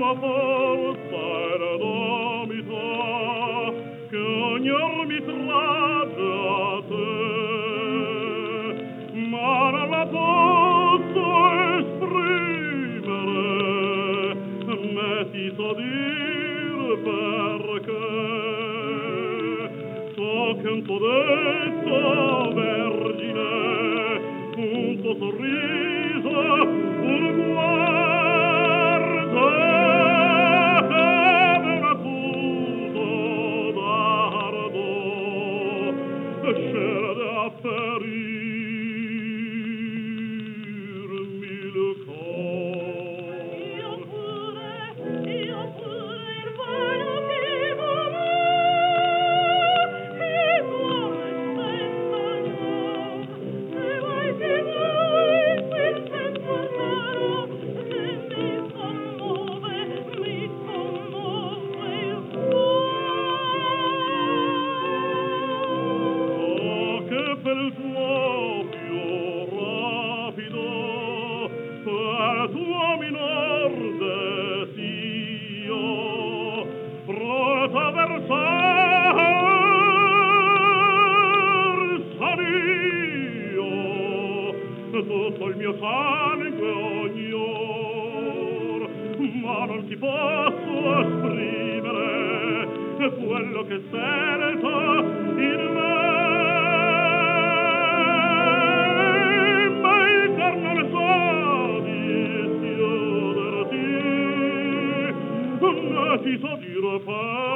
forza e l'edomità che ognor mi tragge a te, ma non la posso esprimere, metti so dir perché. So che un tuo detto vergine, un tuo sorriso, un guardo come un accuso d'ardo scende a ferirmi il cor. Io pure il vano che volò, che vuoi quel senso amaro, che mi commuove il cuore. Che per il tuo più rapido, per tuo minor desio, pronto a versar io tutto il mio sangue ognor, ma non ti posso esprimere quello che sento in me. Ma il cor non sa di schiuderti, né ti so dire